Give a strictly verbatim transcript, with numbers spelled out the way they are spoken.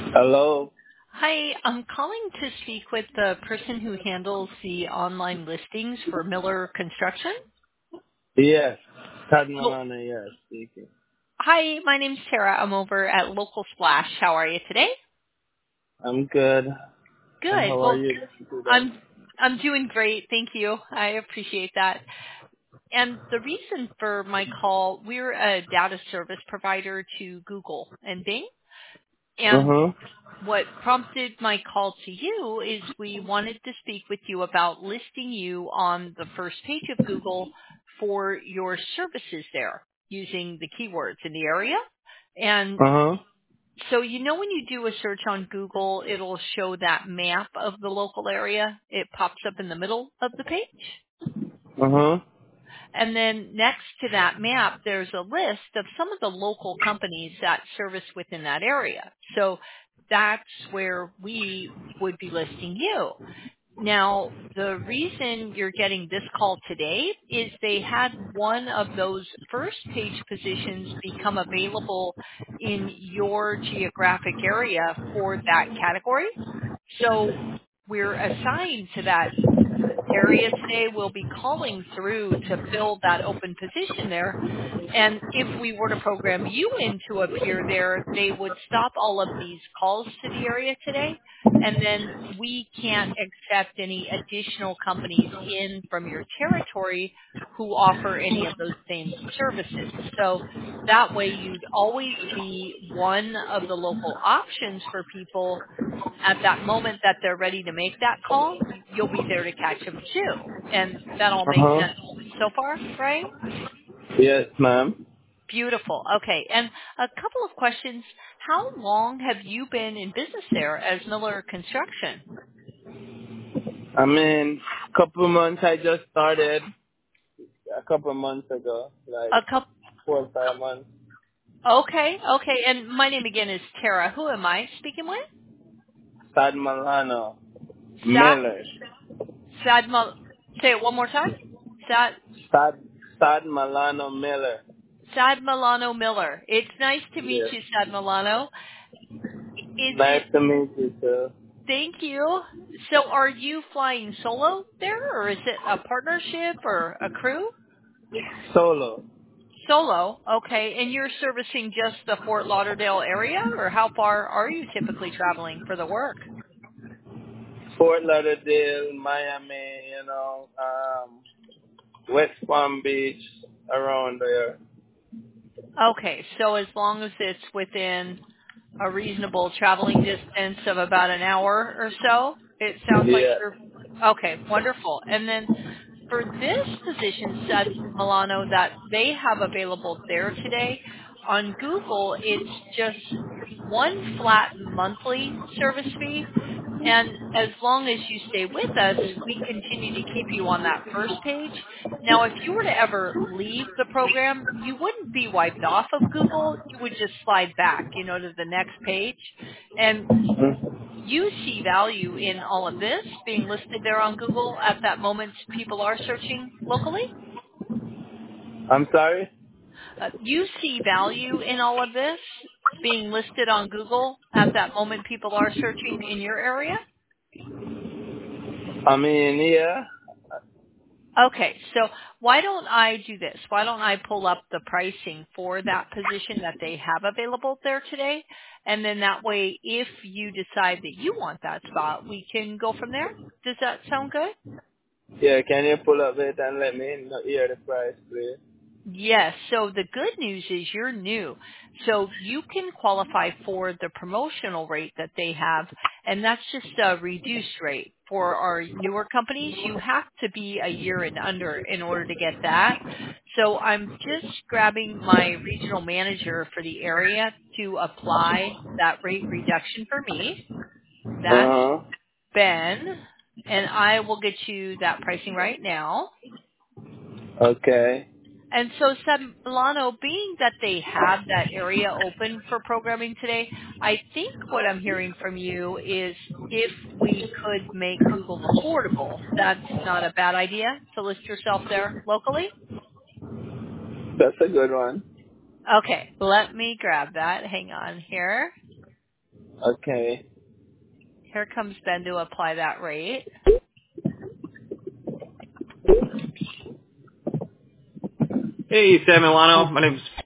Hello? Hi, I'm calling to speak with the person who handles the online listings for Miller Construction. Yes. Todd Oh, Milana, yes, speaking. hi, my name's Tara. I'm over at Local Splash. How are you today? I'm good. And Good. how are Well, you today? I'm I'm doing great. Thank you. I appreciate that. And the reason for my call, we're a data service provider to Google and Bing. And Uh-huh. what prompted my call to you is we wanted to speak with you about listing you on the first page of Google for your services there using the keywords in the area. And Uh-huh. so you know when you do a search on Google, it'll show that map of the local area. It pops up in the middle of the page. Uh-huh. And then next to that map, there's a list of some of the local companies that service within that area. So that's where we would be listing you. Now, the reason you're getting this call today is they had one of those first page positions become available in your geographic area for that category. So we're assigned to that area today will be calling through to fill that open position there. And if we were to program you in to appear there, they would stop all of these calls to the area today. And then we can't accept any additional companies in from your territory who offer any of those same services. So that way you'd always be one of the local options for people at that moment that they're ready to make that call, you'll be there to catch them too. And that all makes Uh-huh. sense so far, right? Yes, ma'am. Beautiful. Okay. And a couple of questions. How long have you been in business there as Miller Construction? I mean, couple months I just started a couple months ago, like A couple. four or five months. Okay. Okay. And my name again is Tara. Who am I speaking with? Todd Milano. Sad, Miller. Sad, Mal- say it one more time. Sad, Todd, Todd Milano Miller. Sad Milano Miller. It's nice to meet Yes. you, Sad Milano. Is it Nice to meet you, too. Thank you. So are you flying solo there, or is it a partnership or a crew? Solo. Solo. Okay. And you're servicing just the Fort Lauderdale area, or how far are you typically traveling for the work? Fort Lauderdale, Miami, you know, um, West Palm Beach, around there. Okay. So as long as it's within a reasonable traveling distance of about an hour or so, it sounds like Yeah. you're okay. Wonderful. And then for this position, said Milano, that they have available there today on Google, it's just one flat monthly service fee. And as long as you stay with us, we continue to keep you on that first page. Now, if you were to ever leave the program, you wouldn't be wiped off of Google. You would just slide back, you know, to the next page. And you see value in all of this being listed there on Google at that moment people are searching locally? I'm sorry? Uh, you see value in all of this being listed on Google at that moment people are searching in your area? I mean, yeah. Okay, so why don't I do this? Why don't I pull up the pricing for that position that they have available there today? And then that way, if you decide that you want that spot, we can go from there. Does that sound good? Yeah, can you pull up it and let me know, hear the price, please? Yes. So the good news is you're new. So you can qualify for the promotional rate that they have, and that's just a reduced rate. For our newer companies, you have to be a year and under in order to get that. So I'm just grabbing my regional manager for the area to apply that rate reduction for me. That's Uh-huh. Ben, and I will get you that pricing right now. Okay. And so, Seb Milano, being that they have that area open for programming today, I think what I'm hearing from you is if we could make Google affordable, that's not a bad idea to list yourself there locally. That's a good one. Okay, let me grab that. Hang on here. Okay. Here comes Ben to apply that rate. Hey, Sam Milano. My name's